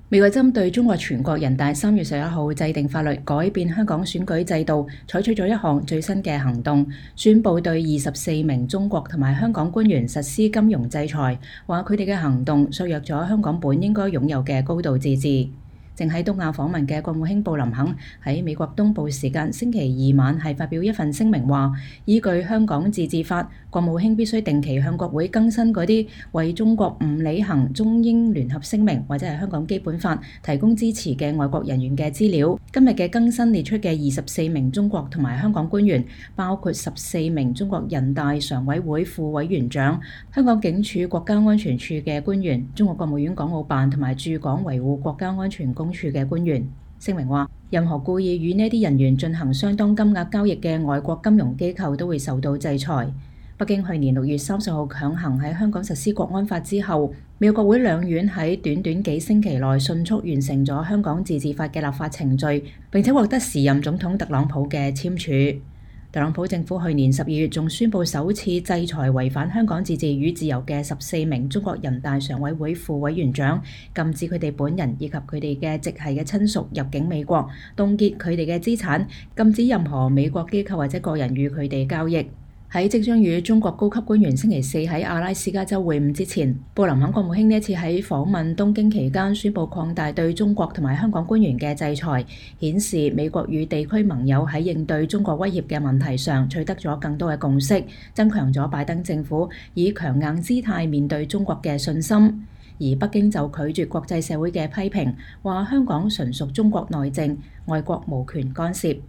美國針對中國全國人大3月11號制定法律改變香港選舉制度，採取咗一項最新嘅行動，宣布對24名中國同埋香港官員實施金融制裁，話佢哋嘅行動削弱咗香港本應該擁有嘅高度自治。正喺東亞訪問嘅國務卿布林肯喺美國東部時間星期二晚係發表一份聲明話，依據香港自治法，國務卿必須定期向國會更新嗰啲為中國唔履行中英聯合聲明或者係香港基本法提供支持嘅外國人員嘅資料。今日嘅更新列出嘅24名中國同埋香港官員，包括14名中國人大常委會副委員長、香港警署國家安全處嘅官員、中國國務院港澳辦同埋駐港維護國家安全公署嘅官員。聲明話，任何故意與呢啲人員進行相當金額交易嘅外國金融機構都會受到制裁。北京去年6月30號強行喺香港實施國安法之後，美國國會兩院喺短短幾星期內迅速完成咗香港自治法嘅立法程序，並且獲得時任總統特朗普嘅簽署。特朗普政府去年12月仲宣布首次制裁違反香港自治與自由嘅14名中國人大常委會副委員長，禁止佢哋本人以及佢哋嘅直系嘅親屬入境美國，凍結佢哋嘅資產，禁止任何美國機構或者個人與佢哋交易。喺即將與中國高級官員星期四喺阿拉斯加州會晤之前，布林肯國務卿呢一次喺訪問東京期間宣布擴大對中國同埋香港官員嘅制裁，顯示美國與地區盟友喺應對中國威脅嘅問題上取得咗更多嘅共識，增強咗拜登政府以強硬姿態面對中國嘅信心。而北京就拒絕國際社會嘅批評，話香港純屬中國內政，外國無權干涉。